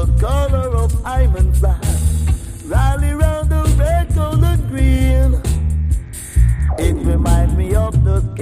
color of Hyman flag. Rally round the red, gold, and green. It reminds me of the